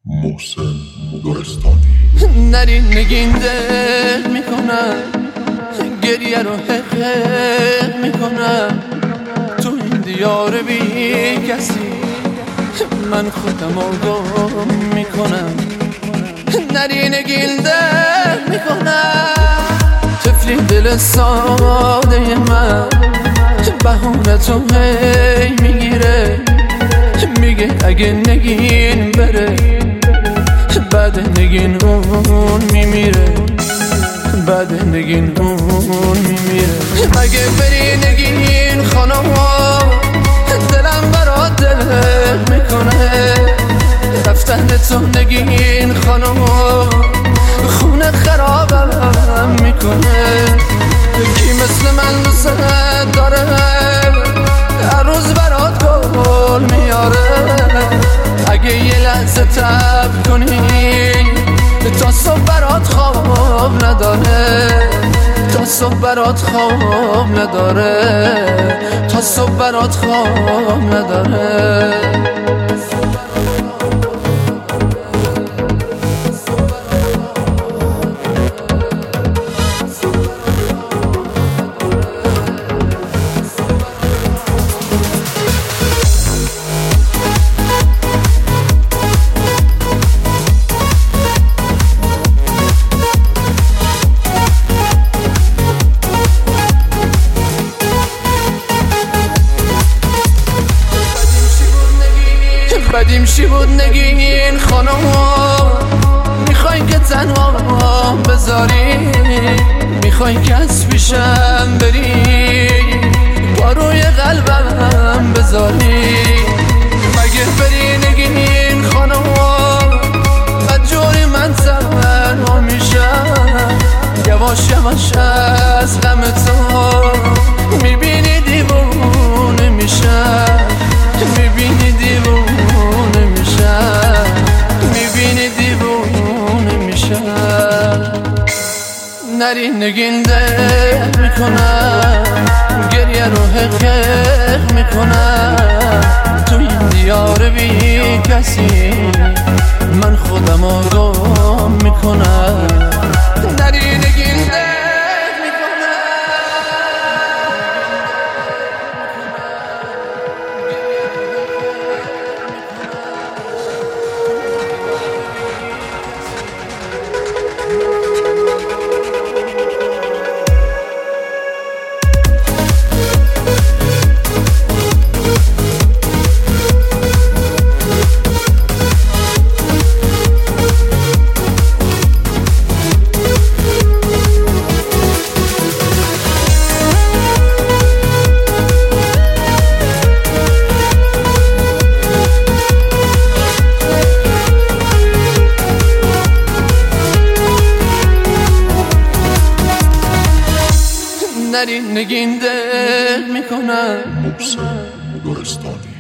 محسن گلستانی. نرین نگین دل میکنم، گریه رو حق میکنم، تو این دیار بی کسی من خودم آگاه میکنم. نرین نگین دل میکنم، طفلی دل ساده من بهونه تو هی میگیره، میگه اگه نگین بره بعد نگین اون میمیره، بعد نگین اون میمیره. اگه بری نگین خانم دلم برات دل میکنه، رفتن تو نگین خانم خونه خرابم میکنه. کی مثل من دوست داره هر روز برات گل میاره، اگه یه لحظه تب کنی تا صبح برات خواب نداره، تا صبح برات خواب نداره، تا صبح برات خواب نداره. بدیم چی بود نگین خانم، میخواین که تنها بذاری، میخواین که از پیشم بری با روی قلبم بذاری. مگه بری نگین خانم بدجوری من تنها میشم، یواش یواش از غم تو میبینی دیوونه میشم، میبینی دیوونه میشم، میبینی دیوونه میشم. نرین نگین دل میکنم، گریه رو حق میکنم، تو این دیار بی کسی من خودم آگاه میکنم. نرین نگین دل نرین نگین دل میکنم. محسن گلستانی.